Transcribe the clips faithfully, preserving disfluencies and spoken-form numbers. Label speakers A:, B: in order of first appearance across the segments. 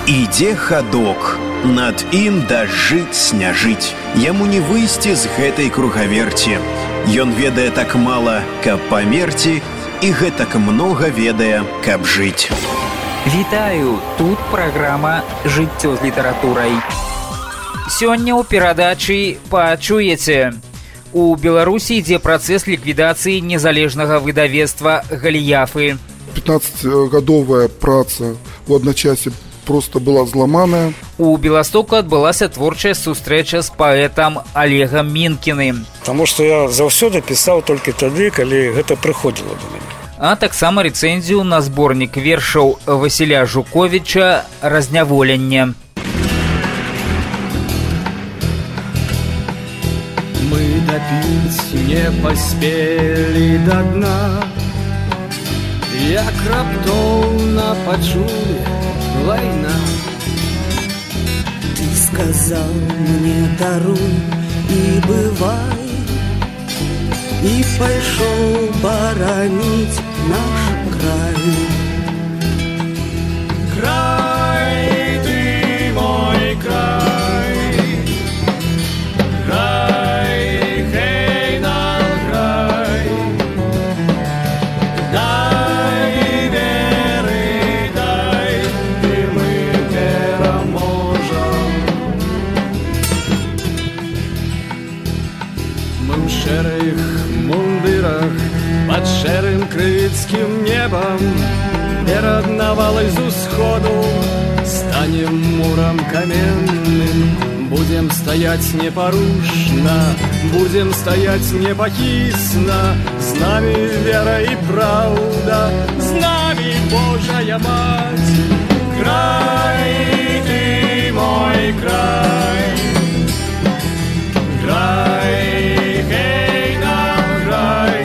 A: Ідзе хадок, над ім дажджыць сняжыць. Яму не выйсці з гэтай кругаверці. Ён ведае так мала, каб памерці, і гэтак многа ведае, каб жыць.
B: Вітаю, тут праграма «Жыццё з літаратурай». Сёння ў перадачы пачуеце. У Беларусі ідзе працэс ліквідацыі незалежнага выдавецтва «Галіяфы».
C: пятнаццацігадовая праца у адначасе просто была зламаная.
B: У Беластоку адбылася творчая сустрэча з паэтам Олегам Мінкіным.
D: Таму што я заўсёды пісаў толькі тады, калі гэта прыходзіла да мяне.
B: А таксама рэцэнзію на зборнік вершаў Васіля Жуковіча «Разняволенне».
E: Мы допіць не паспелі да дна, як раптоўна пачулі вайна.
F: Ты сказал мне даруй і бывай, і пайшоў бараніць наш край.
E: Край, ты мой край, край, хей нам край, дай веры, дай, і мы пераможам. Мы ў шэрых мундырах пад шэрым крыцкім небам перад навалай з усходу станем мурам каменным. Будем стаяць непарушна, будем стаяць непахісна. З намі вера і праўда, з намі Божая Маці. Край, ты мой край, край, гей нам край,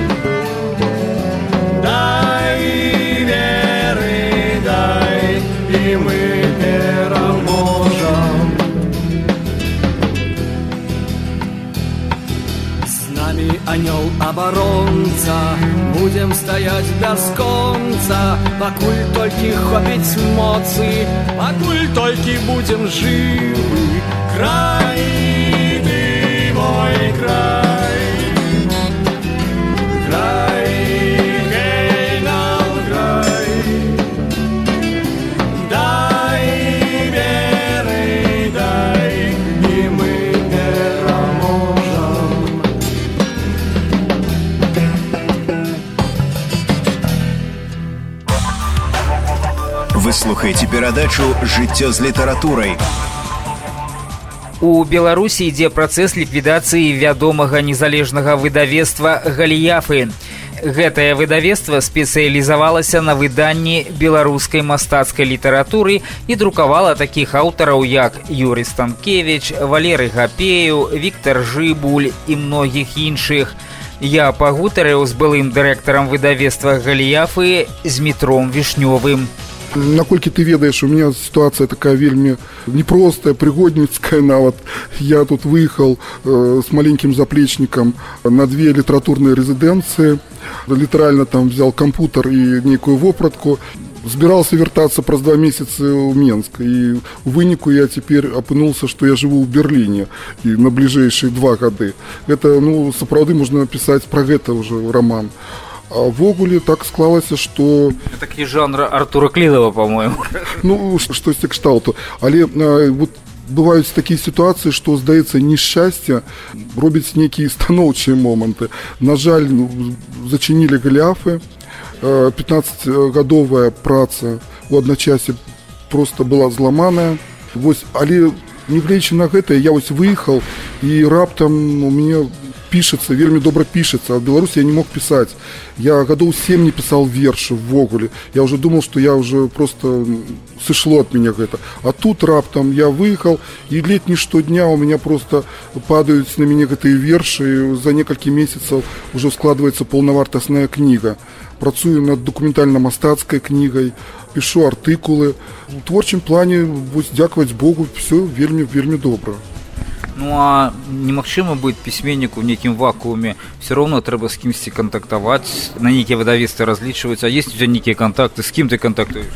E: дай веры, дай, і мы пераможам. З намі анёл-абаронца, будем стаяць бясконца, пакуль толькі хопіць моцы, пакуль толькі будем жывы. Край, ты мой край, край, гей нам край, дай веры, дай, і мы пераможам.
A: Вы слухаеце перадачу «Жыццё з літаратурай».
B: У Беларусі ідзе працэс ліквідацыі вядомага незалежнага выдавецтва «Галіяфы». Гэтае выдавецтва спецыялізавалася на выданні беларускай мастацкай літаратуры і друкавала такіх аўтараў, як Юрый Станкевіч, Валерый Гапею, Віктор Жыбуль і многіх іншых. Я пагутарыў з былым дырэктарам выдавецтва «Галіяфы» Змітром Вішнёвым.
C: Наколькі ты ведаеш, у меня ситуация такая вельмі непростая, пригодницкая нават. Я тут выехал э, с маленьким заплечником на две литературные резиденции. Литерально там взял компьютер и некую вопратку. Збирался вертаться праз два месяца в Менск. И в выніку я теперь опынулся, что я живу в Берлине и на ближайшие два годы. Это, ну, сапраўды можно написать про гэта уже роман. А в Огуле так склалася, что...
B: Это такие жанры Артура Клинова, по-моему.
C: Ну, что с кшталту. Але а, вот бывают такие ситуации, что, здаецца, несчастье робіць некие станоўчыя моманты. На жаль, ну, зачинили Галіяфы. пятнаццацігадовая праца у адначасе просто была зламаная. Вось, але нягледзячы на гэта, я вось выехал, и раптам у меня пишется, вельмі добра пишется. А в Беларуси я не мог писать. Я годов семь не писал верши в Огуле. Я уже думал, что я уже просто сышло от меня это. А тут раптом я выехал, и летний штодня у меня просто падают на меня гэтые верши. И за несколько месяцев уже складывается полновартостная книга. Працую над документально-мастацкай книгой, пишу артыкулы. В творчым плане, вось, дзякаваць Богу, все вельмі, вельмі добра.
B: Ну а немагчыма быць пісьменніку ў нейкім вакууме, все роўно трэба з кімсьці кантактаваць, на нейкія выдавецтвы разлічваць. А есть у тебя нейкія контакты, з кім ты контактуеш?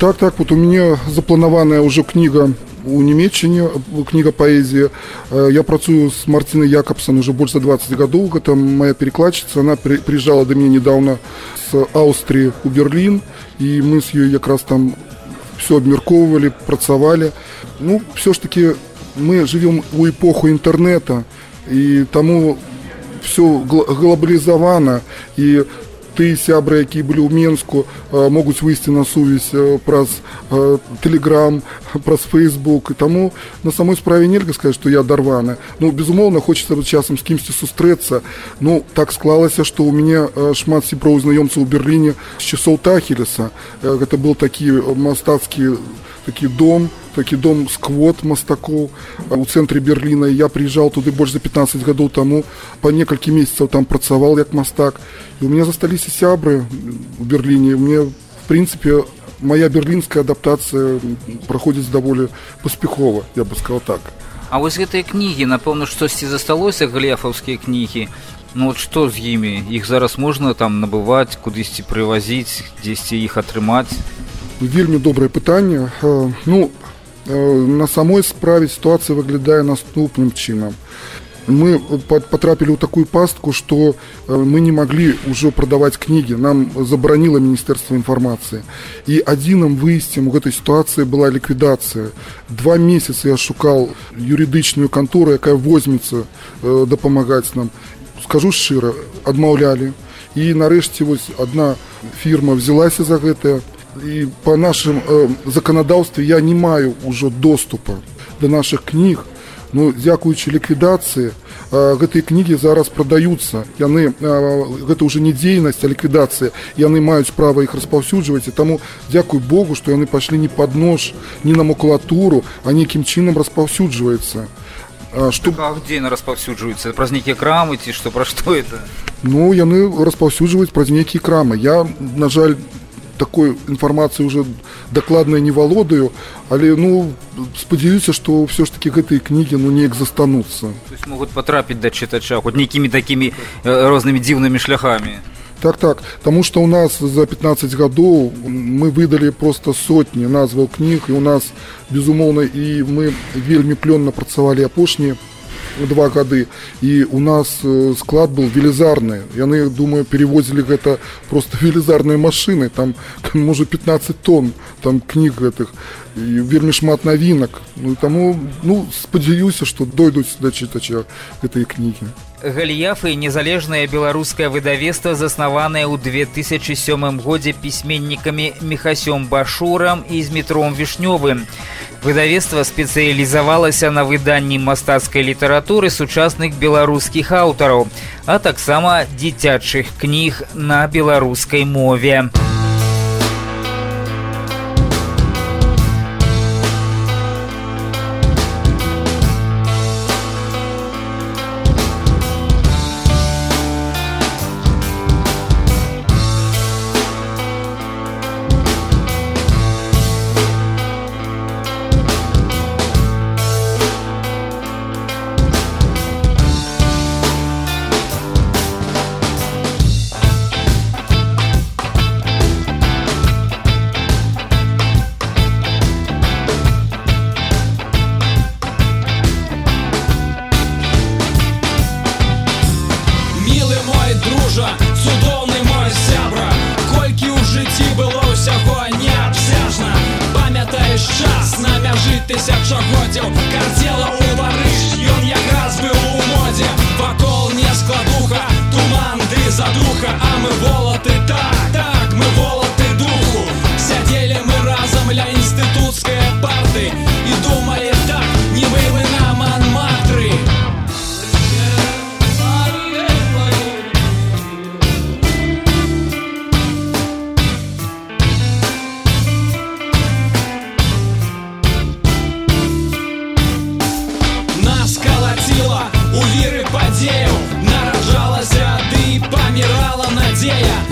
C: Так, так, вот у меня запланованная уже книга у Німеччине, книга поэзии. Я працую с Мартиной Якобсон уже больше двадцать годов. Это моя перекладчица. Она при, приезжала до меня недавно с Австрии у Берлин, и мы с ее как раз там все обмерковывали, працавали. Ну, все ж таки мы живем у эпоху интернета, и тому все глобализовано, и ты, сябры, які былі ў Менску, могуць выйсці на сувязь праз Телеграм, праз Фейсбук. І таму на самой справе нельга сказаць, што я адарваны. Ну, безумоўна, хочацца часам з кімсьці сустрэцца. Ну, так склалася, што ў мяне шмат сяброў знаёмцаў у Берліне з часоў Тахілеса. Гэта быў такі мастацкі такі дом, такі дом сквот мастакоў у цэнтры Берліна. Я прыязджаў туды больш за пятнаццаць гадоў таму, па некалькі месяцаў там працаваў як мастак. І у меня засталіся сябры у Берліне. Мне, в принципе, моя берлінская адаптацыя праходзіць даволі паспяхова, я бы сказал так.
B: А вось гэтыя кнігі, напэўна, штосьці засталося, галіяфаўскія кнігі. Ну вот што з імі? Іх зараз можна там набываць, кудысьці прывазіць, дзесьці іх атрымаць?
C: Вельмі добрае пытанне. Ну, на самой справе ситуация выглядае наступным чынам. Мы потрапили в такую пастку, что мы не могли уже продавать книги. Нам заборонило Министерство информации. И одним выйстем в этой ситуации была ликвидация. Два месяца я шукал юридичную контору, якая возьмется э, допомагать нам. Скажу шчыра, адмаўлялі. И нарэшце вось одна фирма взялась за гэта. И по нашим э, законодаўстве я не маю уже доступа до наших книг. Ну, дзякуючы ліквідацыі, э, гэтыя кнігі зараз прадаюцца. Яны, э, гэта ўжо не дзейнасць, а ліквідацыя. Яны маюць права іх распаўсюджваць. І таму дзякуй Богу, што яны пайшлі не пад нож, не на макулатуру, а нейкім чынам распаўсюджваецца.
B: А, што... Так, а где яны распаўсюджваюцца? Праз нейкія крамы ці што, пра што это?
C: Ну, яны распаўсюджваюць праз нейкія крамы. Я, на жаль, такой информации уже докладно не володаю, але, ну, спадзяюся, что все ж таки гэтые книги, ну, неяк застанутся.
B: То есть могут потрапить до читача хоть некими такими э, разными дивными шляхами?
C: Так, так, потому что у нас за пятнадцать годов мы выдали просто сотни назваў книг, и у нас, безумоўно, и мы вельмі плённа працавалі апошнія два гады, и у нас склад был велизарный. Яны, думаю, перевозили гэта просто велизарные машины, там, там может пятнадцать тонн там книг гэтых, и вельмі шмат навінак. Ну, таму, ну, спадзяюся, што дойдуць да чытача гэтай кнігі.
B: Галіяфы — незалежнае беларускае выдавецтва, заснаванае ў две тысячы сёмым годзе пісьменнікамі Міхасём Башурам і Змітром Вішнёвым. Выдавецтва спецыялізавалася на выданні мастацкай літаратуры сучасных беларускіх аўтараў, а таксама дзіцячых кніг на беларускай мове.
E: Тысячагоддзяў кардзела ў Барыш, ён якраз быў у модзе. Вакол не складуха, туман ды задуха, а мы волаты, так, так, мы волаты духу. Сядзелі мы разам ля інстытуцкай парты і думалі так, нібы мы на Манмартры. У віры падзеяў нараджалася, ды памірала надзея.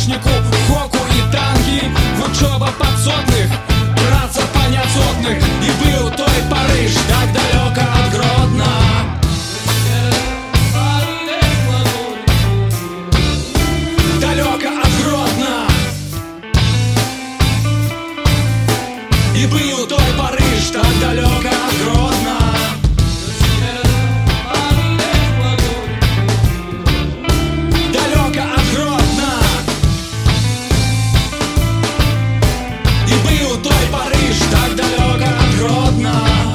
E: заплечнику, хоку і танки, вучоба падсотных, праца па няцотных. І быў той Парыж так далёка ад Гродна. Далёка ад Гродна. І быў той Парыж так далёка ад Гродна. Далёка ад Гродна. І быў той Парыж так далёка ад Гродна.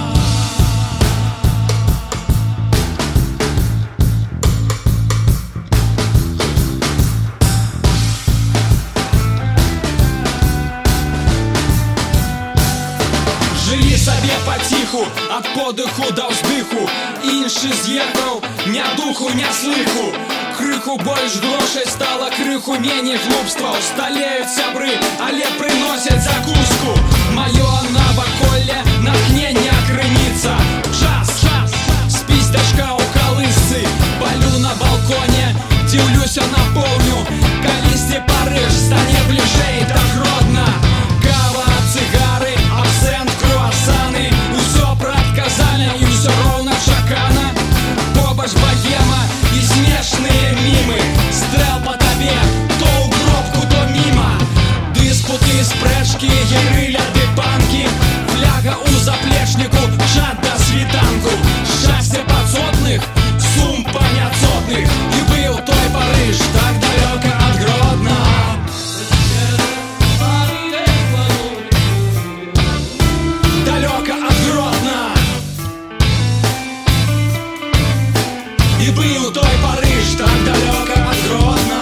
E: Жылі сабе паціху, ад подыху да ўздыху. Іншы з'ехаў, ня духу, ня слыху. Крыху больш грошай стала, крыху меней глупстваў. Сталеюць сябры, але прыносяць закуску. Маё наваколле натхнення крыніца. Час, час, спіць дачка ў калысцы. Палю на балконе, дзіўлюся на поўню. Калісьці Парыж стане бліжэй да Гродна. Кава, цыгары, абсент, круасаны. Усё прадказальна і ўсё роўна чакана. Побач богема і смешныя мімы. Стрэл па табе, то ў кропку, то міма. Дыспуты, спрэчкі, герыля ды панкі. Фляга ў заплечніку, чат да світанку. Шчасце падсотных, сум па няцотных. І быў той Парыж так далёка ад Гродна. Далёка ад Гродна. І быў той Парыж так далёка ад Гродна.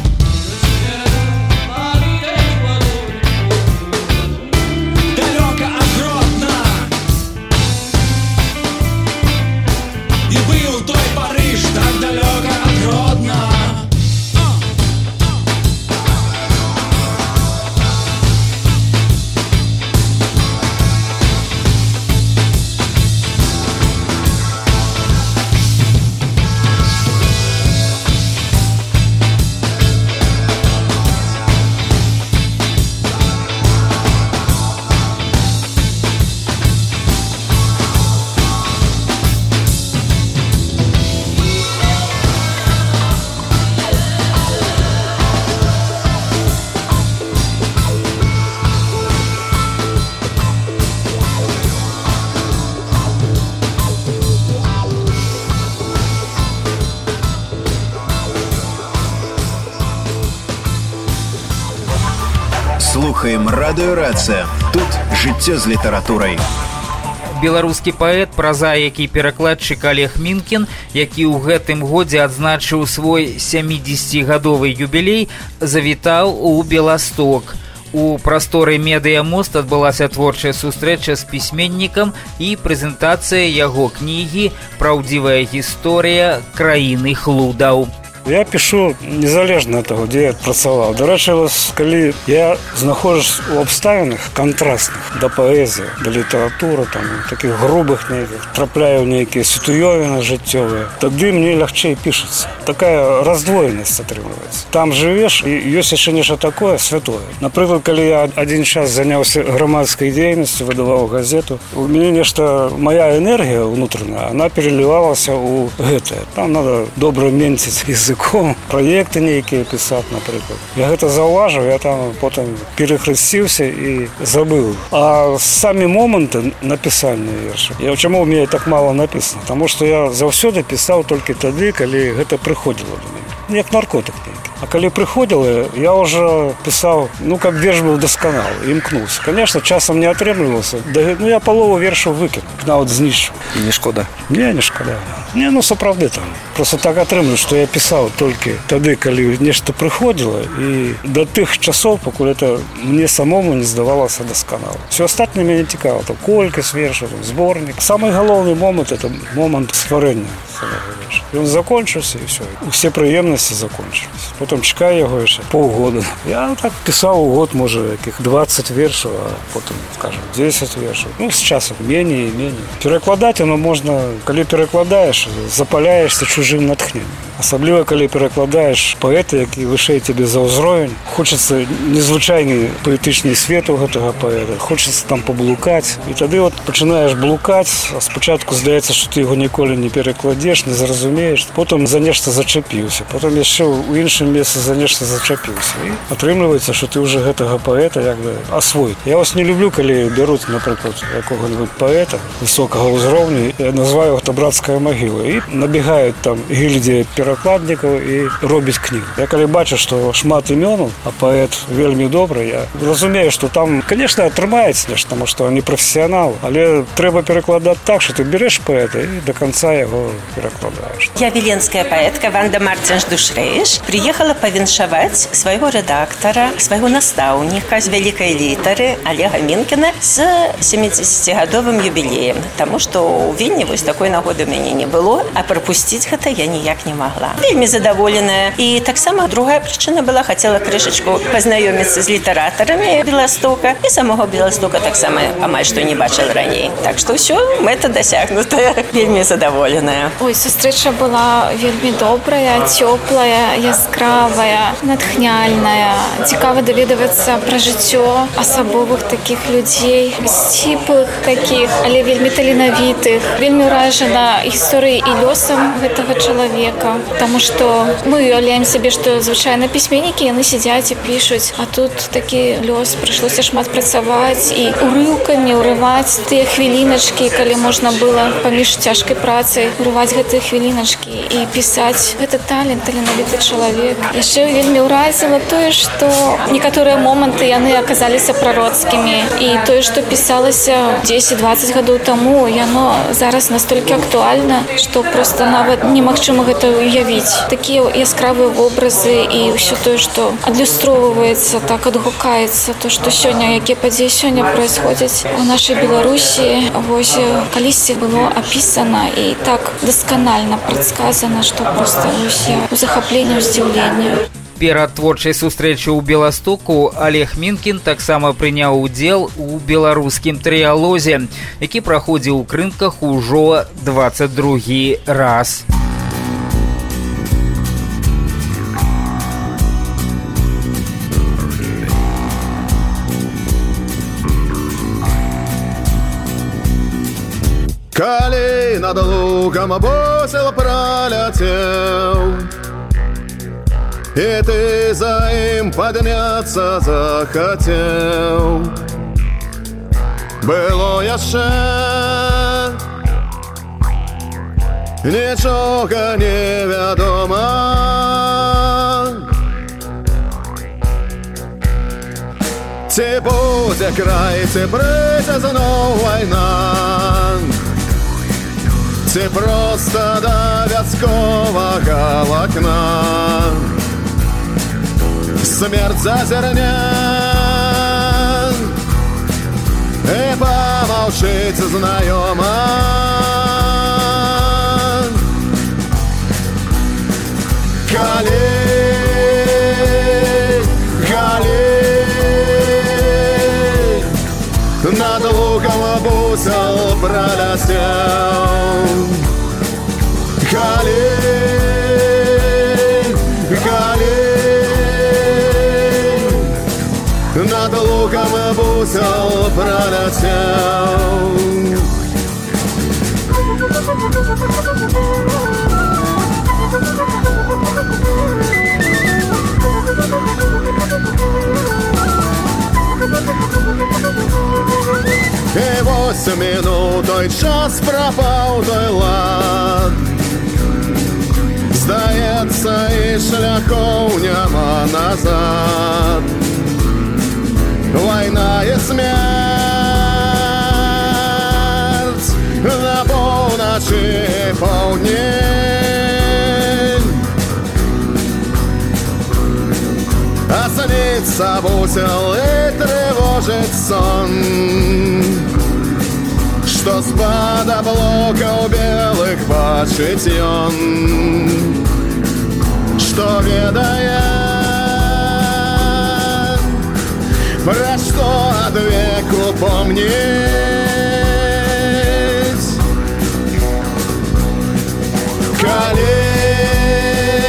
E: Далёка ад Гродна. І быў той Парыж так далёка ад Гродна.
A: Слухаем радыёрацыя. Тут жыццё з літаратурай.
B: Беларускі паэт, празаік і перакладчык Олег Мінкін, які ў гэтым годзе адзначыў свой сямідзесяцігадовы юбілей, завітаў у Беласток. У прасторы «Медыямост» адбылася творчая сустрэча з пісьменнікам і прэзентацыя яго кнігі «Праўдзівая гісторыя краіны хлудаў».
D: Я пишу незалежна ад таго, дзе я працаваў. Дарэчы, калі я знаходжусь у абставінах кантрасных да паэзіі, да літаратуры, там, такіх грубых нейкіх, трапляю ў нейкія сітуёвіны жыццёвыя, тады мне лягчэй пішацца. Такая раздвоенасць атрымліваецца. Там жывеш, і ёсць яшчэ нешта такое святое. Напрыклад, калі я адзін час заняўся грамадскай дзейнасцю, выдаваў газету, у мяне нешта, моя энергія ўнутраная, она перелівалася ў гэтае. Там надо добра менціць язык, праекты нейкія пісаць, напрыклад. Я гэта заўважыў, я там потым перахрысціўся і забыў. А самі моманты напісання верша, я чаму ў мяне так мала напісана? Таму што я заўсёды пісаў толькі тады, калі гэта прыходзіла да мяне. Як наркотык нейкі. А калі прыходзіла, я ўжо пісаў, ну, каб верш быў дасканалы, імкнуўся. Конечно, часам не атрымліваўся. Ну, я палову вершаў выкінуў, нават знішчыў.
G: І не шкода?
D: Не, не шкода. Не, ну, сапраўды там. Просто так атрымліваю, што я пісаў толькі тады, калі нешта прыходзіла, і да тых часоў, пакуль это мне самому не здавалася дасканала. Все астатняе мяне цікава. Там колькасць вершаў, зборнік. Самы галоўны момант – это момант стварэння. Ён закончыўся, і все. Усе прыемнасці закончыліся. Потым чакаю яго яшчэ паўгода. Я так пісаў у год, можа, якіх двадцать вершаў, а потым, скажем, десять вершаў. Ну, з часам меней і меней. Перакладаць, оно можна, калі перакладаеш, запаляешся чужым натхненнем. Асабліва, калі перакладаеш паэта, які вышэй тебе за ўзровень. Хочацца незвычайны паэтычны свет у гэтага паэта. Хочацца там паблукаць. І тады от пачынаеш блукаць, а спачатку здаецца, што ты яго ніколі не перакладзеш, не зразумееш. Потым за нешта зачапіўся. Потым яшчэ ў іншым месцы за нешта зачапіўся. І атрымліваецца, што ты ўжо гэтага паэта як бы асвоіць. Я вас не люблю, калі бяруць, напрыклад, якога-нибудь паэта высокага ўзроўню, я называю гэта брацкая магіла. І набегаюць там гільдія перакладнікаў і робіць кнігу. Я калі бачу, што шмат імёнаў, а паэт вельмі добры, я разумею, што там, конечно, атрымаецца нешта, таму што не прафесіянал, але трэба перакладаць так, што ты береш паэта і до конца яго перакладаеш.
G: Я віленская паэтка Ванда Марцінш-Душрэйш прыехала павіншаваць свайго рэдактара, свайго настаўніка з вялікай літары Олега Мінкіна з сямідзесяцігадовым юбілеем, таму што ў Вільні вось такой нагоды ў мяне не было, а прапусціць гэта я ніяк не магла. Вельмі задаволеная. І таксама другая прычына была, хацела крышачку пазнаёміцца з літаратарамі Беластока і самого Беластока таксама амаль што не бачыла раней. Так што ўсё, мэта дасягнутая. Вельмі задаволеная.
H: Ой, сустрэча была вельмі добрая, цёплая, яскравая, натхняльная. Цікава даведавацца пра жыццё асабовых такіх людзей, сціплых такіх, але вельмі таленавітых. Вельмі ўражана гісторыяй і лёсам гэтага чалавека, таму што мы уяўляем сабе, што звычайна пісьменнікі, яны сядзяць і пішуць, а тут такі лёс, прыйшлося шмат працаваць і урыўкамі урываць тыя хвіліначкі, калі можна было паміж цяжкай працай урываць гэтыя хвіліначкі і пісаць. Гэта талент, таленавіты чалавек. Яшчэ вельмі ўразіла тое, што некаторыя моманты яны аказаліся прароцкімі, і тое, што пісалася дзесяць-дваццаць гадоў таму, яно зараз настолькі актуальна, што проста нават немагчыма гэта уявіць. Такія яскравыя вобразы і ўсё тое, што адлюстроўваецца, так адгукаецца, то, што сёння, якія падзеі сёння праисходзяць у нашай Беларусі, вось калісьці было апісана і так дасканальна прадсказана, што проста ўсе ў захапленні, ў здзіўленні.
B: Перад творчай сустрэчай у Беластоку Олег Мінкін таксама прыняў удзел у беларускім трыялозе, які праходзіў у Крынках ужо дваццаць другі раз.
I: Калі над лугам абосел праляцеў, і ты за ім падняцца захацеў, было яшчэ нічога невядома. Ці будзе край, ці прыйдзе зноў вайна, ці проста да вясковага вакна смерць зазірне і памаўчыць знаёма. Калі, калі над лугам бусел праляцеў, калі, калі над лугам бусел праляцеў. І вось мінуў той час прапаў той лад, здаецца, і шляхоў няма назад. Вайна і смерць на поўначы і паўдні, а снится вусел і тревожить сон, што з-пад аблокаў белых бачыць ён, што ведае, пра што адвеку помніць. Калі,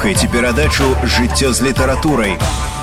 A: Слухайте перадачу «Жыццё з літаратурай».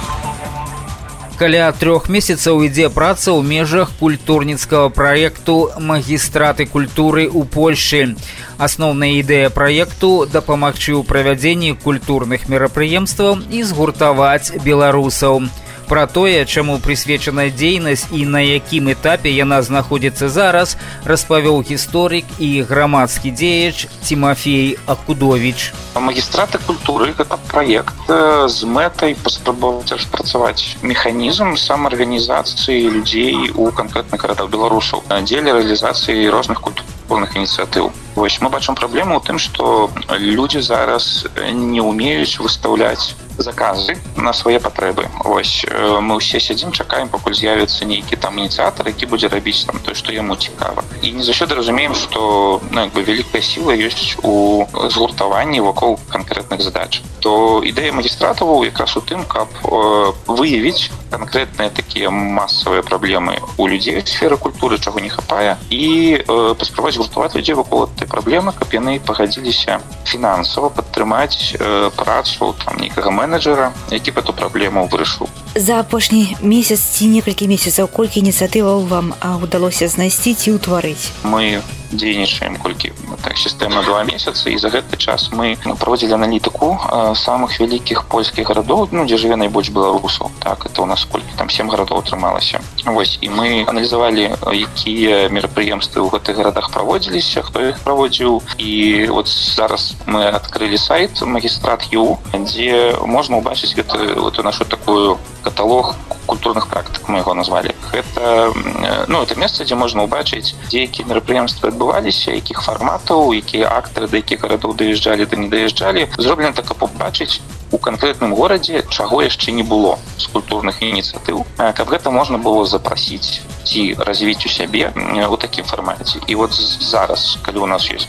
B: Каля трох месяцаў ідзе праца ў межах культурніцкага праекту «Магістраты культуры ў Польшчы». Асноўная ідэя праекту – дапамагчы ў правядзенні культурных мерапрыемстваў і згуртаваць беларусаў. Пра тое, чаму прысвечаная дзейнасць і на якім этапе яна знаходзіцца зараз, распавёў гісторык і грамадскі дзеяч Тимофей Акудович.
J: Магістраты культуры – гэта праект з мэтай паспрабаваць распрацаваць механізм самаарганізацыі людзей у канкрэтных гарадах беларусаў дзеля рэалізацыі розных культурных ініцыятыў. Вось мы бачым праблему ў тым, што людзі зараз не ўмеюць выстаўляць заказы на свае патрэбы. Вось мы ўсе сядзім, чакаем, пакуль з'явіцца нейкі там ініцыятар, які будзе рабіць там тое, што яму цікава. І не заўсёды разумеем, што ну, як бы вялікая сіла ёсць у згуртаванні вакол канкрэтных задач. То ідэя магістратаў якраз у тым, каб э, выявіць канкрэтныя такія масавыя праблемы у людзей у сферы культуры, чаго не хапае, і э, паспрабаваць гуртаваць людзей вакол этой праблемы, каб яны пагадзіліся фінансава падтрымаць э, працу там нейкага менеджера, які б эту праблему вырашыў.
K: За апошні месяц ці некалькі месяцаў колькі ініцыятываў вам удалося знайсці ці ўтварыць?
J: Мы дзейнічаем колькі так сістэма два месяцы, і за гэты час мы праводзілі аналітыку э, самых вялікіх польскіх гарадоў, ну, дзе жыве найбольш беларусаў. Так, это у нас колькі там сем гарадоў атрымалася. Вось, і мы аналізавалі, якія мерапрыемствы ў гэтых гарадах праводзіліся, хто іх праводзіў. І вот зараз мы адкрылі сайт магістрат.ю, дзе можна ўбачыць гэты, гэту нашу такую каталог культурных практык, мы яго назвалі. Гэта, ну, это месца, дзе можна ўбачыць, дзе якія мерапрыемствы адбываліся, якіх фарматаў, якія актары да якіх гарадоў даязджалі, да не даязджалі. Зроблена так, каб убачыць у канкрэтным горадзе, чаго яшчэ не было з культурных ініцыятыў, каб гэта можна было запрасіць ці развіць у сябе у такім фармаце. І вот зараз, калі у нас ёсць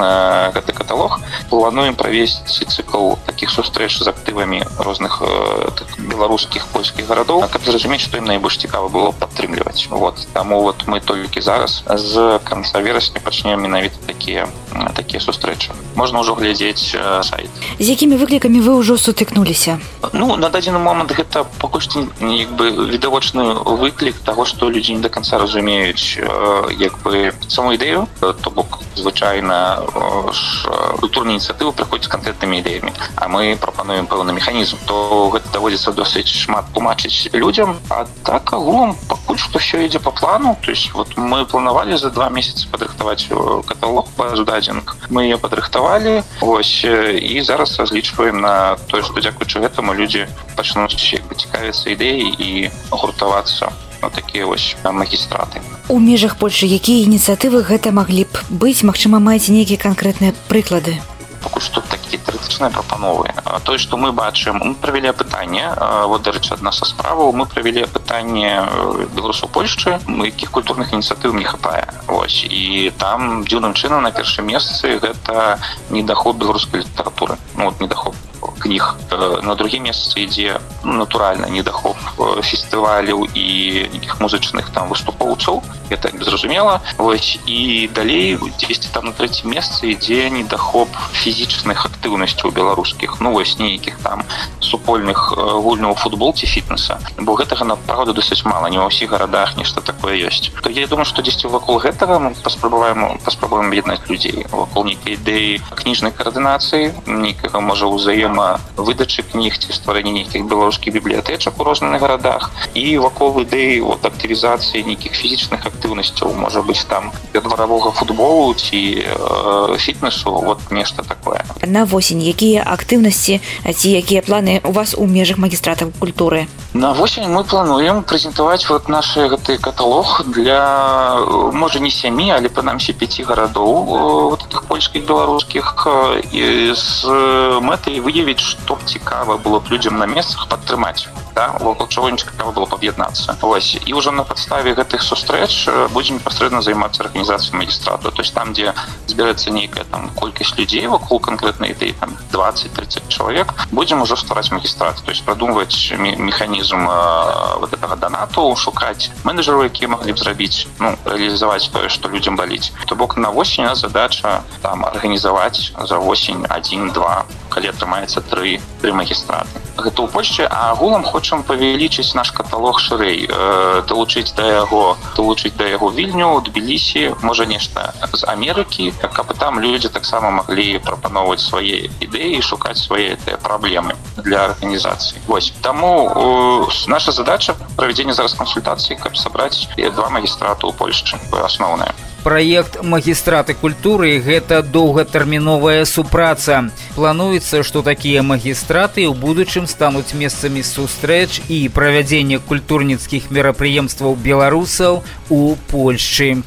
J: гэты каталог, плануем правесці цыкл такіх сустрэч з актывамі розных беларускіх, польскіх гарадоў, каб зразумець, што ім найбольш цікава было падтрымліваць. Вот. Таму вот мы толькі зараз з канца верасня пачнем менавіта такія такія сустрэчы. Можна ўжо глядзець сайт.
K: З якімі выклікамі вы ўжо сутыкнуліся?
J: Ну, на дадзены момант гэта пакуль што як бы відавочны выклік таго, што людзі не до конца разумеюць як бы саму ідэю, то бок звычайна культурныя ініцыятывы прыходзяць з канкрэтнымі ідэямі, а мы прапануем пэўны механізм, то гэта даводзіцца досыць шмат тлумачыць людзям, а так агулам пакуль што ўсё ідзе па плану. То есть вот мы планавалі за два месяцы падрыхтаваць каталог базу дадзеных, мы яе падрыхтавалі, ось, і зараз разлічваем на тое, што дзякуючы гэтаму людзі пачнуць як бы цікавіцца ідэяй і гуртавацца на такія вось магістраты.
K: У межах Польшы якія ініцыятывы гэта маглі б быць? Магчыма, маеце нейкія канкрэтныя прыклады?
J: Пакуль што такія тэарэтычныя прапановы. Тое, што мы бачым, мы правялі апытанне, вот, дарэчы, адна са справаў, мы правялі апытанне беларусаў Польшчы, якіх культурных ініцыятыў не хапае. Вось, і там дзіўным чынам на першым месцы гэта недахоп беларускай літаратуры. Ну, вот, недахоп кніг. На другім месцы ідзе натуральна недахоп фестываляў і нейкіх музычных там выступоўцаў. Это зразумела. Вось, і далей дзесьці там на трэцім месцы ідзе недахоп фізічных актыўнасцяў беларускіх. Ну, вось, нейкіх там супольных гульняў футбол ці фітнеса. Бо гэтага, направда, досыць мала. Не ва ўсіх гарадах нешта такое ёсць. То я думаю, што дзесьці вакол гэтага мы паспрабуем паспрабуем аб'яднаць людзей. Вакол нейкай ідэі кніжнай каардынацыі, нейкага, можа, узаема выдачы кніг ці стварэння нейкіх беларускіх бібліятэчак у розных гарадах, і вакол ідэі вот, актывізацыі нейкіх фізічных актыўнасцяў, можа быць там дваравога футболу ці э, фітнесу, вот нешта такое.
K: На восень якія актыўнасці ці якія планы у вас у межах магістратаў культуры?
J: На восень мы плануем прэзентаваць вот наш гэты каталог для, можа, не сямі, але прынамсі пяці гарадоў вот этих польскіх, беларускіх, з мэтай выявіць, што б цікава было б людзям на месцах падтрымаць, да? Вокал чаго не цікава было б аб'яднацца. Вось, і ўжо на падставе гэтых сустрэч будзем непасрэдна займацца арганізацыяй магістрату. То есть там, дзе збярэцца нейкая там колькасць людзей вакол канкрэтнай ідэі, там дваццаць-трыццаць чалавек, будзем ужо ствараць магістрат, то есть прадумваць механізм э, вот этого донату, шукаць менеджераў, якія маглі б зрабіць, ну, рэалізаваць тое, што людзям баліць. То бок на восень у нас задача там арганізаваць за восень адзін-два калі атрымаецца тры тры магістраты. Гэта ў Польшчы, а агулам хочам павялічыць наш каталог шырэй, далучыць да яго далучыць да яго Вільню, Тбілісі, можа нешта з Амерыкі, каб там людзі таксама маглі прапаноўваць свае ідэі, шукаць свае праблемы для арганізацыі. Вось таму наша задача правядзення зараз кансультацый, каб сабраць два магістраты ў Польшчы, асноўная.
B: Праект магістраты культуры – гэта доўгатэрміновая супраца. Плануецца, што такія магістраты ў будучым стануць месцамі сустрэч і правядзення культурніцкіх мерапрыемстваў беларусаў у Польшчы.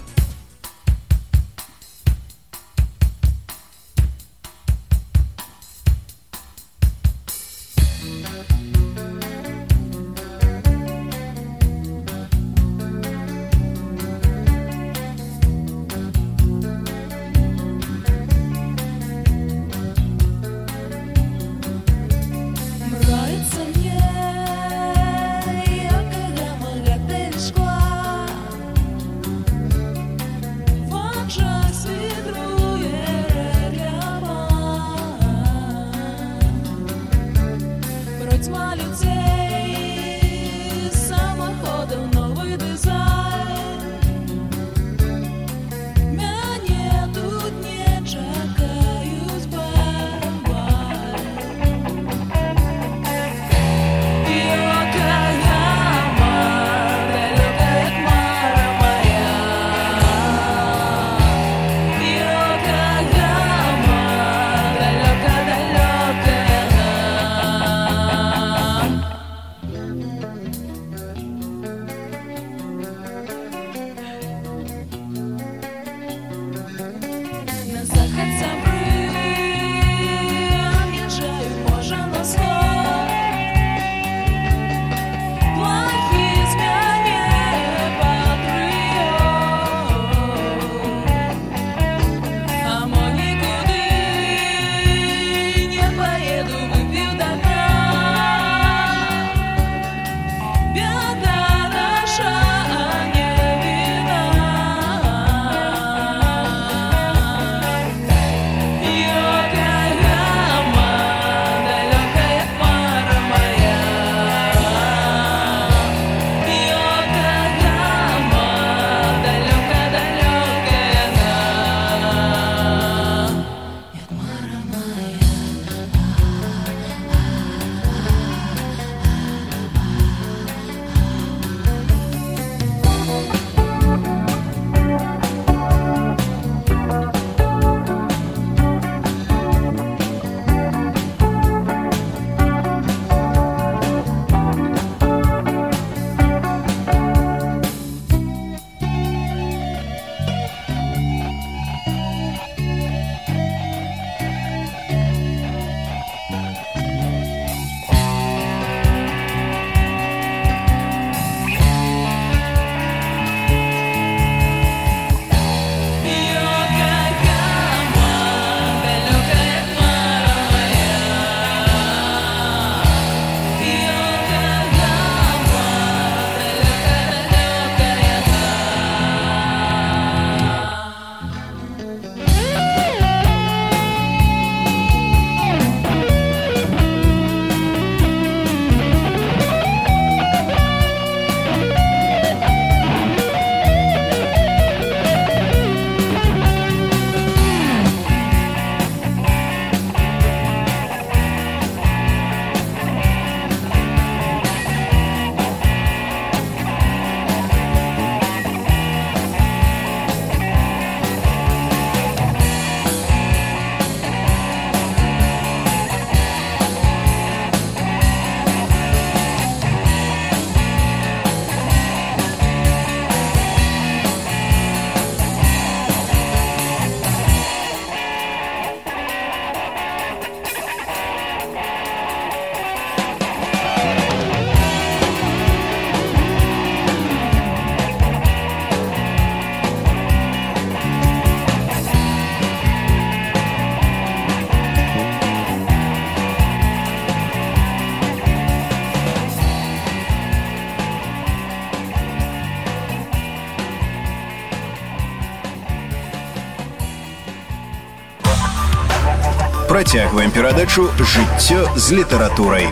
A: Працягваем перадачу «Жыццё з літаратурай».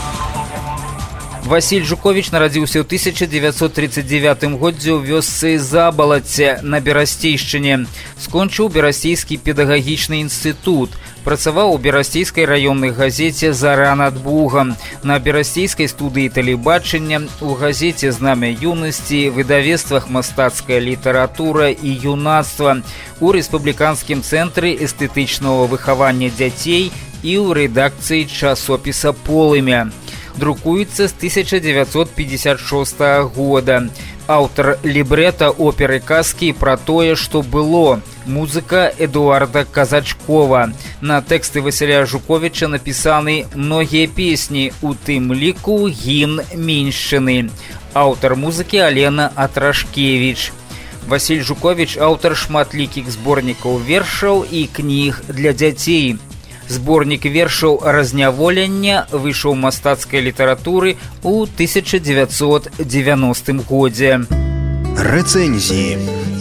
B: Васіль Жуковіч нарадзіўся ў тысяча дзевяцьсот тридцать девятым годзе ў вёсцы Забалаце на Берасцейшчыне. Скончыў Берасцейскі педагагічны інстытут. Працаваў у Берасцейскай раённай газеце «Зара над Бугам», на Берасцейскай студыі тэлебачання, у газеце «Знамя юнасці», выдавецтвах «Мастацкая літаратура» і «Юнацтва», у Рэспубліканскім цэнтры эстэтычнага выхавання дзяцей і ў рэдакцыі часопіса «Полымя». Друкуецца з тысяча дзевяцьсот пятьдесят шостага года. Аўтар лібрэта оперы казкі пра тое, што было. Музыка Эдуарда Казачкова. На тэксты Васіля Жуковіча напісаны многія песні, у тым ліку гімн Меншчыны. Аўтар музыкі Алена Атрашкевіч. Васіль Жуковіч аўтар шматлікіх зборнікаў вершаў і кніг для дзяцей. Зборнік вершаў «Разняволення» выйшаў у мастацкай літаратуры ў тысяча дзевяцьсот девяностым годзе.
A: Рэцэнзіі.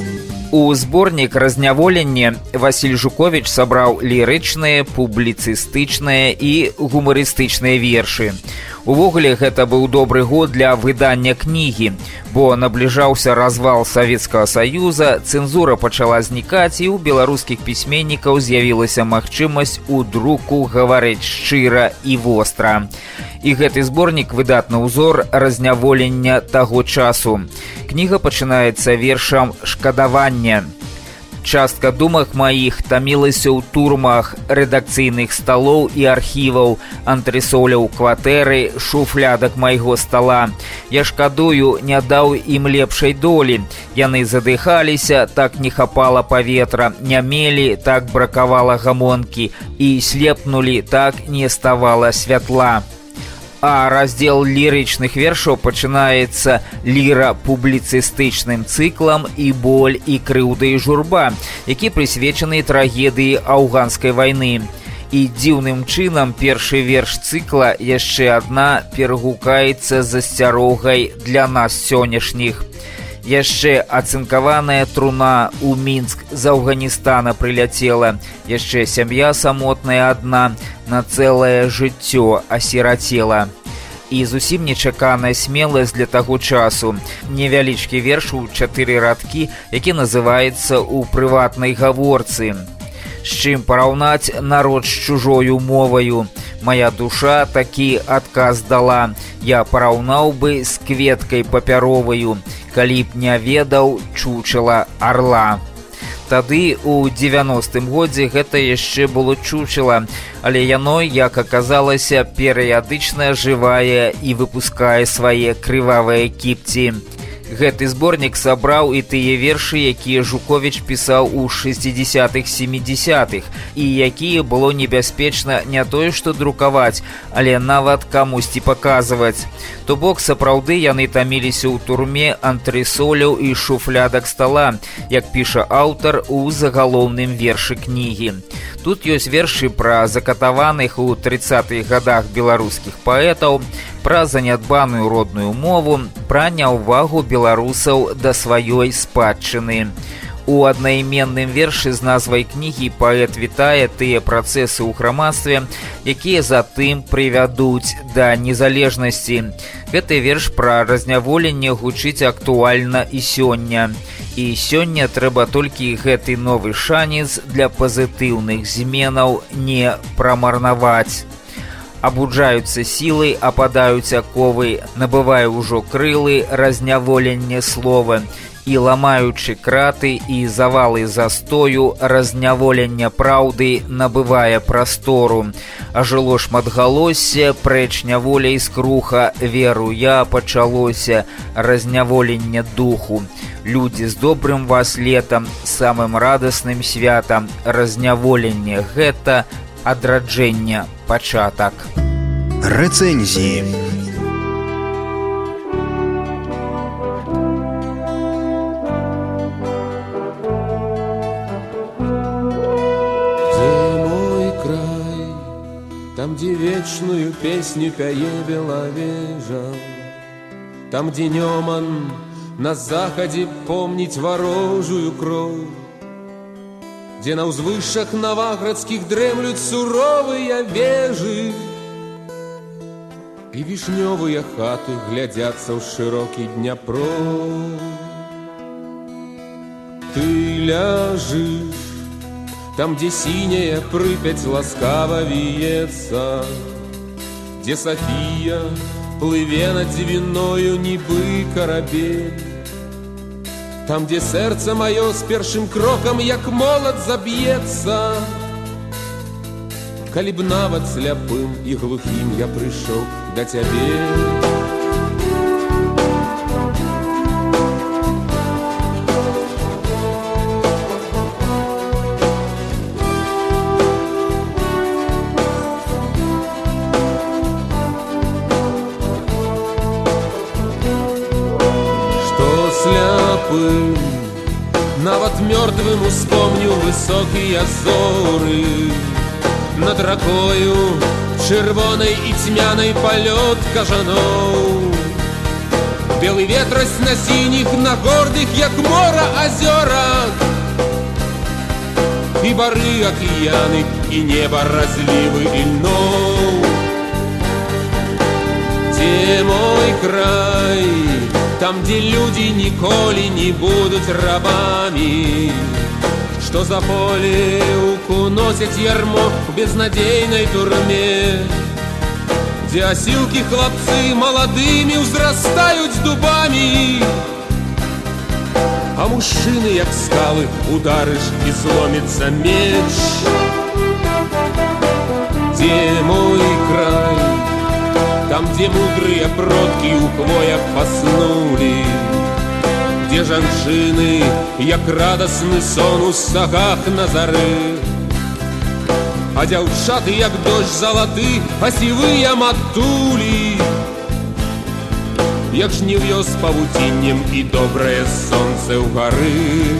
B: У зборнік «Разняволенне» Васіль Жуковіч сабраў лірычныя, публіцыстычныя і гумарыстычныя вершы. Увогуле, гэта быў добры год для выдання кнігі, бо набліжаўся развал Савецкага Саюза, цэнзура пачала знікаць і ў беларускіх пісьменнікаў з'явілася магчымасць у друку гаварыць шчыра і востра. І гэты зборнік выдатны ўзор разняволення таго часу. Кніга пачынаецца вершам «Шкадавання». Частка думак маіх тамілася ў турмах, рэдакцыйных сталоў і архіваў, антрэсоляў кватэры, шуфлядак майго стала. Я шкадую, не даў ім лепшай долі. Яны задыхаліся, так не хапала паветра, не мелі, так бракавала гамонкі, і слепнулі, так не ставала святла. А раздзел лірычных вершаў пачынаецца ліра публіцыстычным цыклам і боль і крыўда і журба, які прысвечаны трагедыі афганскай вайны. І дзіўным чынам першы верш цыкла яшчэ адна перагукаецца засцярогай для нас сённяшніх. Яшчэ ацынкаваная труна ў Мінск з Афганістана прыляцела, яшчэ сям'я самотная адна на цэлае жыццё асірацела. І зусім нечаканая смеласць для таго часу. Невялічкі верш у чатыры радкі, які называецца «У прыватнай гаворцы». З чым параўнаць народ з чужою моваю? Мая душа такі адказ дала. Я параўнаў бы з кветкай папяроваю, калі б не ведаў чучела арла. Тады, у девяностым годзе, гэта яшчэ было чучела, але яно, як аказалася, перыядычна жывае і выпускае свае крывавыя кіпці. Гэты зборнік сабраў і тыя вершы, якія Жуковіч пісаў у шэсцідзесятых сямідзесятых, і якія было небяспечна не тое што друкаваць, але нават камусьці паказваць. То бок, сапраўды яны таміліся ў турме антрэсоляў і шуфлядак стала, як піша аўтар у загалоўным вершы кнігі. Тут ёсць вершы пра закатаваных у трыццатых гадах беларускіх паэтаў, пра занядбаную родную мову, пра няўвагу беларусаў да сваёй спадчыны. У аднайменным вершы з назвай кнігі паэт вітае тыя працэсы ў грамадстве, якія затым прывядуць да незалежнасці. Гэты верш пра разняволенне гучыць актуальна і сёння. І сёння трэба толькі гэты новы шанец для пазітыўных зменаў не прамарнаваць. Абуджаюцца сілы, ападаюць аковы, набывае ўжо крылы разняволенне слова. І ламаючы краты і завалы застою, разняволення праўды набывае прастору. Ажыло шматгалоссе, прэч няволя і скруха, веру я пачалося, разняволення духу. Людзі, з добрым вас летам, самым радасным святам, разняволенне гэта адраджэння пачатак.
A: Рэцэнзіі.
L: Там, где вечную песню пяе белавежа, там, где днем он на заходе помнить ворожую кровь, где на узвышшах новоградских дремлют суровые вежи, и вишневые хаты глядятся в широкий Днепро. Ты ляжешь там, где синяя Припять ласкаво виется, где София плыве над Двиною нібы корабель, там, где сердце мое с першим кроком, як молот, забьется. Калі б нават сляпым и глухим я пришел до тебе. Нават мертвым успомню высокие зоры, над ракою червоной и тьмяной полет кажанов. Белый ветрость на синих, на гордых, як мора озерах, и бары океаны, и небо разливы и льнов. Где мой край? Там, где люди николи не будут рабами, что за поле уносят ярмо в безнадейной турме, где осилки хлопцы молодыми взрастают дубами, а мужчины, як скалы, ударишь и сломится меч. Где мой край? Там, где мудрые продки у хвоя поснули, где жанчыны, як радостный сон у сагах на зары, а дзяўчаты, як дождь золоты, а сивые матулі, як жнів'ё с павуціннем и доброе солнце у горы.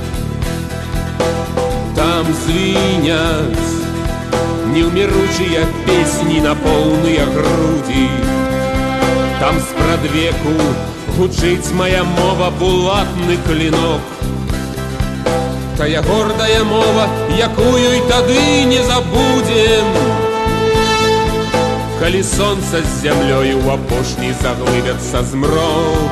L: Там звенят неумиручие песни на полные груди, там спрадвеку гучыць моя мова булатны клинок, тая гордая мова, якую и тады не забудем, калі солнце с землей у апошней заглыбятся змрок.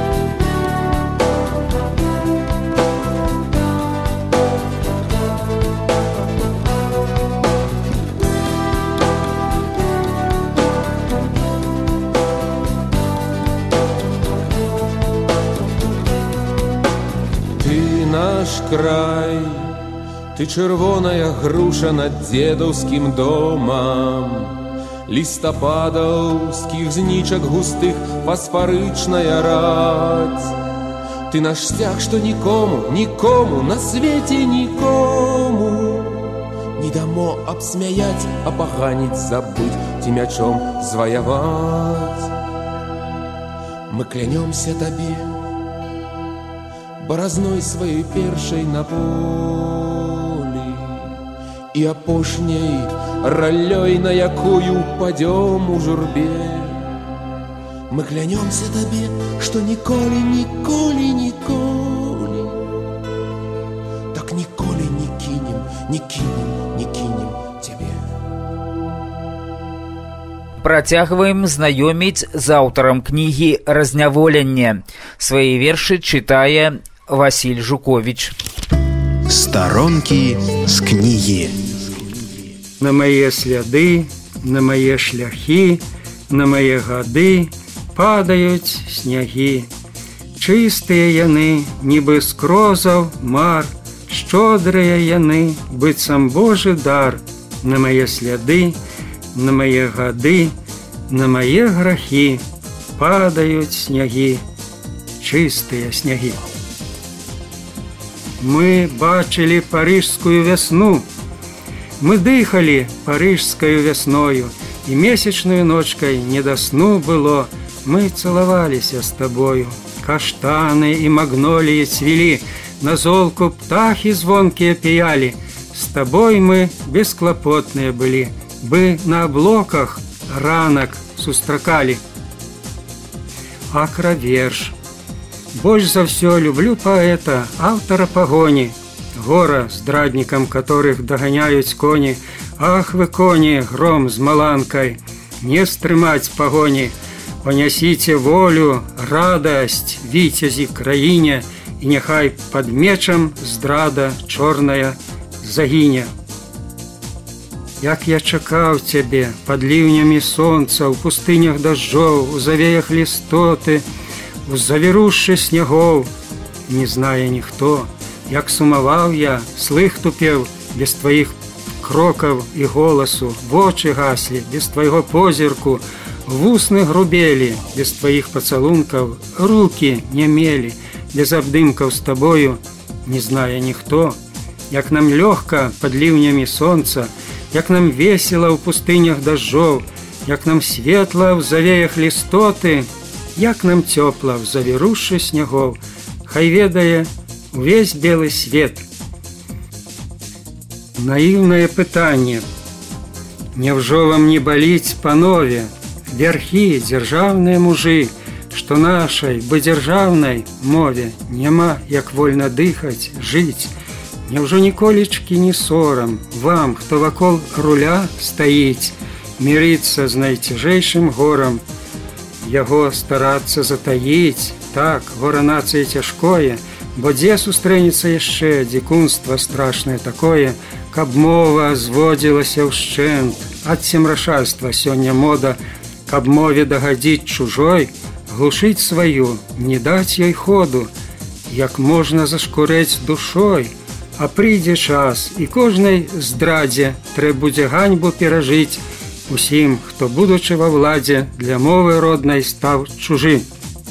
L: Край, ты чырвоная груша над дзедаўскім домам, лістападаўскіх знічак густых фасфарычная раць. Ты наш сцяг, што нікому, нікому на свеце нікому не дамо абсмяяць, апаганіць, забыць ці мячом зваяваць. Мы клянёмся табе борозной своей першей на поле и апошняй ролей, на якую падём у журбе. Мы клянемся табе, что николи, николи, николи, так николи не кинем, не кинем, не кинем тебе.
B: Працягваем знаёміць з аўтарам кнігі «Разняволенне». Свае вершы чытае Васіль Жукович.
A: Сторонки з кнігі.
M: На мае сляды, на мае шляхі, на мае гады падаюць снягі. Чыстыя яны, нібы з крозаў мар, шчодрыя яны, быццам Божы дар. На мае сляды, на мае гады, на мае грахі падаюць снягі, чыстыя снягі. Мы бачылі парыжскую вясну, мы дыхалі парыжскаю вясною, і месячную ночкай не да сну было, мы цалаваліся з табою. Каштаны і магноліі цвілі, на золку птахі звонкія піялі, з табой мы бесклапотныя былі, бы на аблоках ранак сустракалі. Акра верш. Больш за ўсё люблю паэта, аўтара пагоні. гора здрадникам, которых догоняют кони. Ах вы, кони, гром с маланкой, не стрымать погони. Понесите волю, радость, витязи краине, и нехай под мечем здрада чорная загине. Як я чакаў цябе пад ліўнямі сонца, у пустынях дажджоў, у завеях лістоты, у завірушчы снягоў, не знае ніхто, як сумаваў я, слых тупеў без тваіх крокаў і голасу, вочы гаслі без твайго позірку, вусны грубелі без тваіх пацалункаў, рукі не мелі без абдымкаў з табою, не знае ніхто, як нам лёгка пад ліўнямі сонца, як нам весела ў пустынях дажджоў, як нам светла ў завеях лістоты, як нам цёпла ў завірушчы снягоў, хай ведае увесь белы свет. Наіўнае пытанне. Няўжо вам не баліць, панове, вярхі, дзяржаўныя мужы, што нашай бы дзяржаўнай мове няма як вольна дыхаць, жыць? Няўжо ніколечкі не сорам вам, хто вакол руля стаіць, мірыцца з найцяжэйшым горам, яго старацца затаіць? Так, гора нацыі цяжкое, бо дзе сустрэнецца яшчэ дзікунства страшнае такое, каб мова зводзілася ўшчэнт. Ад семрашальства сёння мода, каб мове дагадзіць чужой, глушыць сваю, не даць ёй ходу, як можна зашкурэць душой. А прыйдзе час, і кожнай здрадзе трэ будзе ганьбу перажыць усім, хто, будучы ва владзе, для мовы роднай стаў чужы.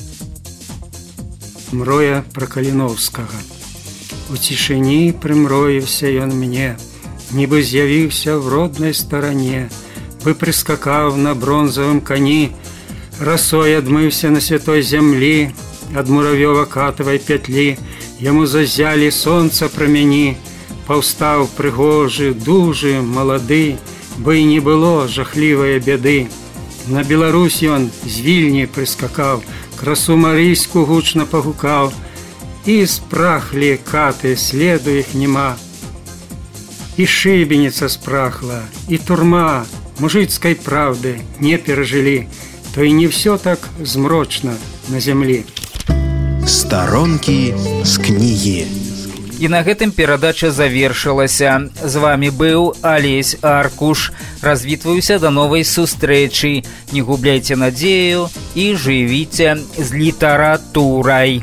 M: Мроя пра Каліноўскага. У цішыні прымроіўся ён мне, нібы з'явіўся в роднай старане, бы прыскакаў на бронзавым кані, расой адмыўся на святой зямлі, ад муравёва-катавай пятлі, яму зазялі сонца прамяні, паўстаў прыгожы, дужы, малады, бы і не было жахлівае бяды. На Беларусь ён з Вільні прыскакаў, красу марыйску гучна пагукаў, і спрахлі каты, следу іх няма. І шыбеніца спрахла, і турма, мужыцкай правды не перажылі, то і не ўсё так змрочна на зямлі.
A: Старонкі з кнігі.
B: І на гэтым перадача завершылася. З вами быў Алесь Аркуш. Развітваюся да новай сустрэчы. Не губляйце надзею і жывіце з літаратурай.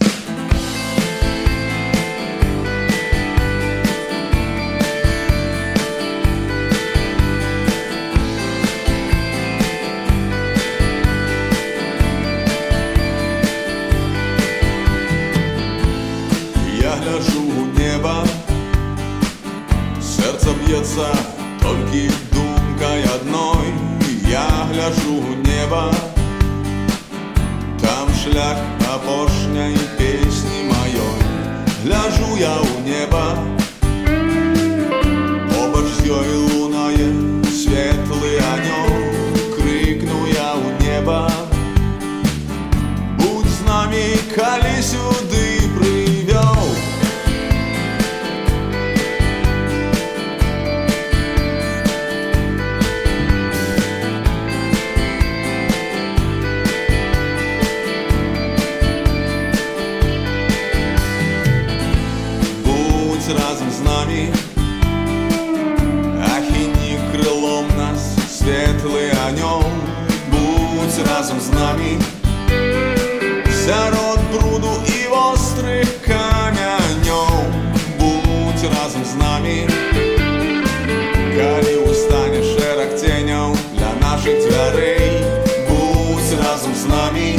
I: Толькі думкай адной я гляджу ў неба, там шлях апошняй песні маёй. Гляджу я ў неба, побач з ёй лунае светлы анёл. Крыкну я ў неба, будь з намі, калі сюды прывёў. Разом з нами, ахіні крылом нас светлый анёл. Будь разом з нами, сярод бруду і вострых камянёў. Будь разом з нами, калі устане шэраг ценяў для нашых дзвярэй. Будь разом з нами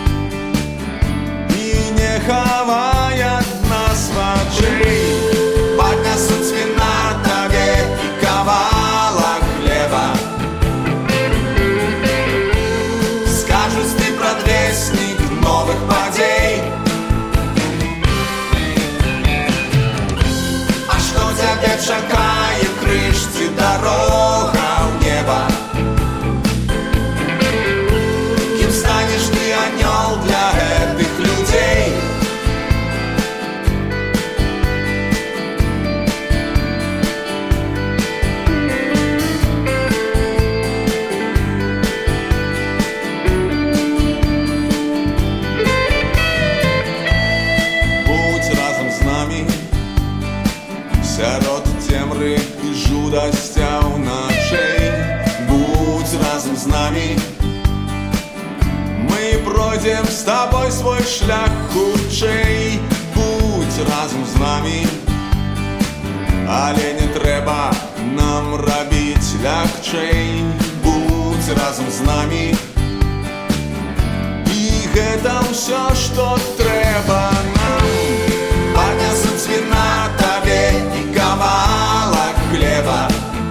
I: і не хавай ад нас вачэй. Поднесут свина табе и кавалок хлеба, скажут ты предвестник новых подей. пройдем с тобой свой шлях хутчэй. Будь разом з нами, але не трэба нам рабіць лягчэй. Будь разом з нами, і гэта ўсё, што трэба нам. Панясуць віна табе і кавалак хлеба.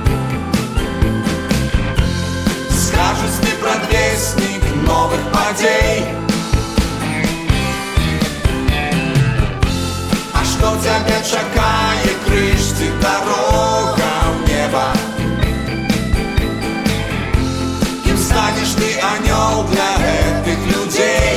I: Скажуць ты прадвеснік новых падзей. А што цябе чакае, крыж ці дарога ў неба? Кім станеш ты, анёл, для гэтых людзей?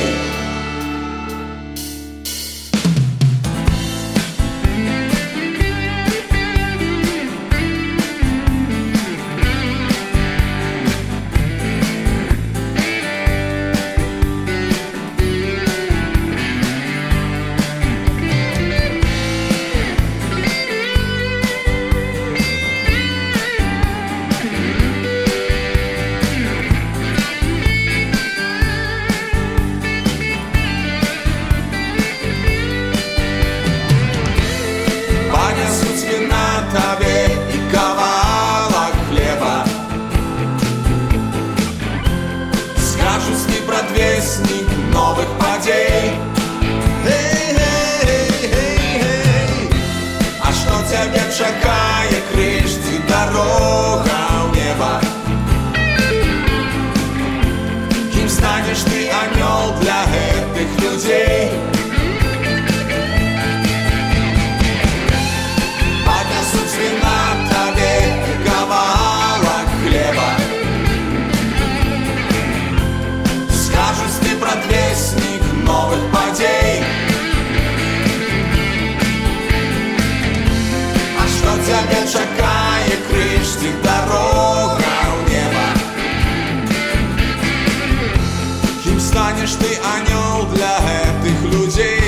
I: Предвестник новых падей. Эй, эй, эй, эй. А што цябе чакае, крыж ці дарога ў неба? Кім станеш ты, анёл, для гэтых людзей? Паднясуць віна табе і кавалак хлеба. Скажуць ты прадвеснік новых падзей. А што цябе чакае, крыж ці дарога ў неба? Кім станеш ты, анёл, для гэтых людзей?